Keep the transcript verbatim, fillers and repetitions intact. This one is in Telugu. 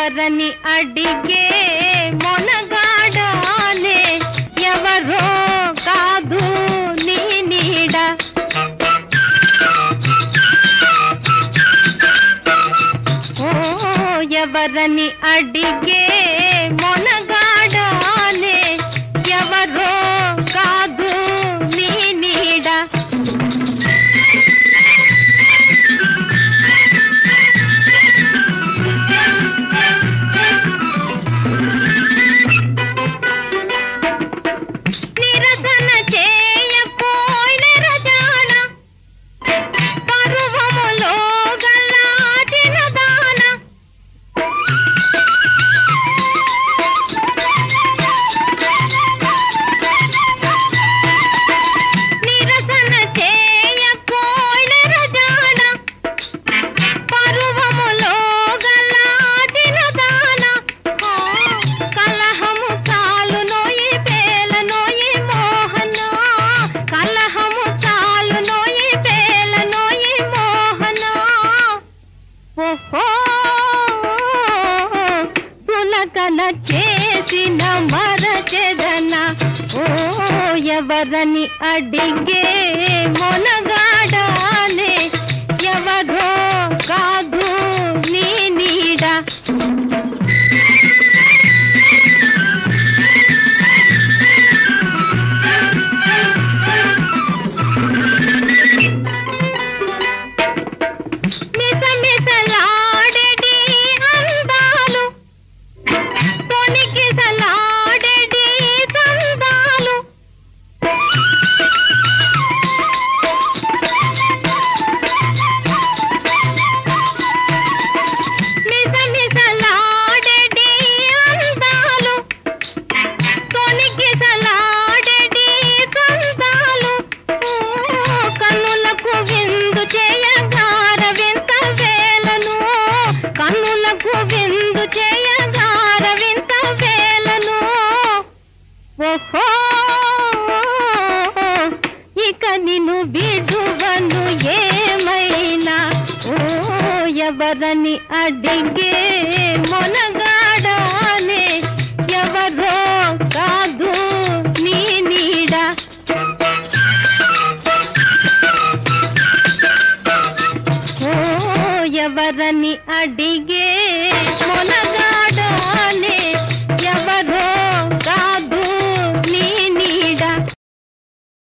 ఎవరని అడిగే మొనగాడానే ఎవరో కాదు నీ నీడ ఓ ఎవరని అడిగే మొనగాడానే ఎవరో కాదు నీ నీడ పులకల చేసిన మరచెదన ఓ ఎవరని అడిగే మొనగాడానే ఎవరో కాదు నీ నీడ ఓహో ఇక నిన్ను బిడువను ఏమైనా ఓ ఎవరని అడిగే మొనగాడానే ఎవరో కాదు నీ నీడ ఓ ఎవరని అడిగే